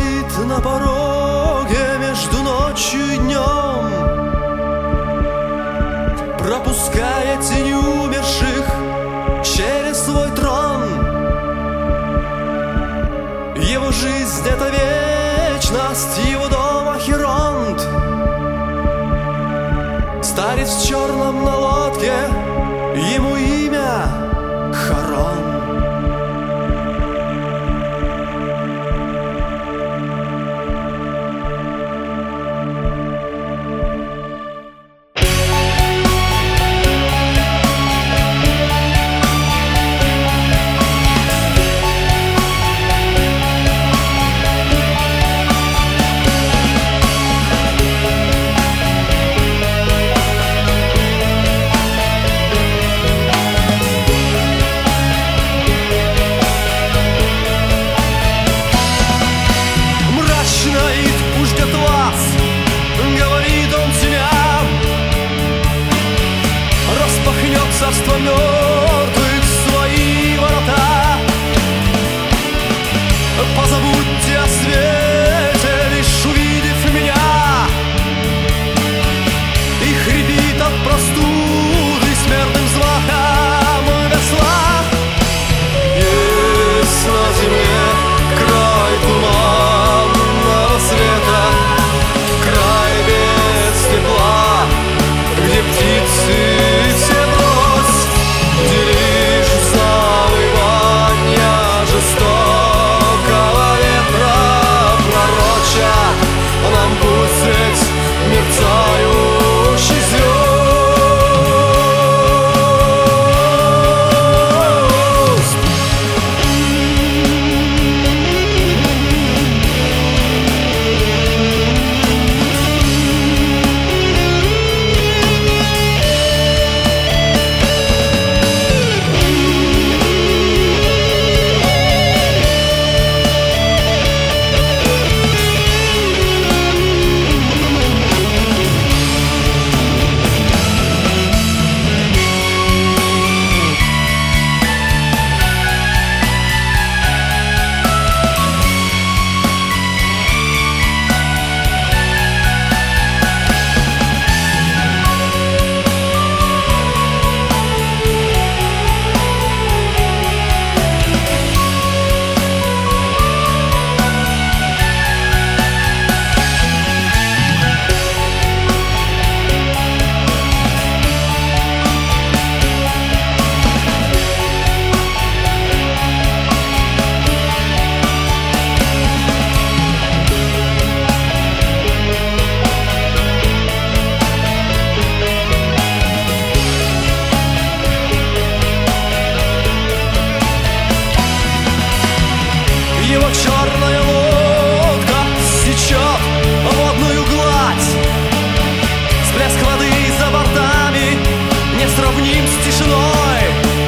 стоит на пороге между ночью и днем, пропуская тени умерших через свой трон. Его жизнь — это вечность, его дом — Ахеронт. Старец в черном на лодке, ему имя Харон. Царство мертвых свои ворота. Позабудьте о свете, лишь увидев меня. И хрипит от простуды смертным взмахом весла. Есть на земле край туманного света, край без тепла, где птицы нам путь средь мерцающий звезд. Его черная лодка сечет водную гладь. Всплеск воды за бортами не сравним с тишиной.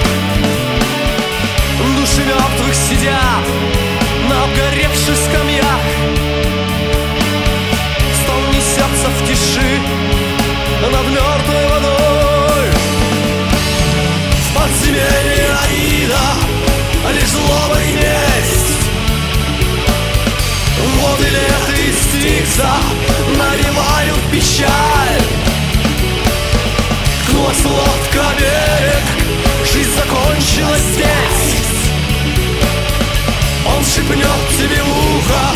Души мертвых сидят на обгоревших скамьях. Стон несется в тиши над мертвой водой. В подземелье Аида лишь злоба и месть. Воды лета и стикса навевают печаль. Ткнулась лодка о берег, жизнь закончилась здесь. Он шепнет тебе в ухо: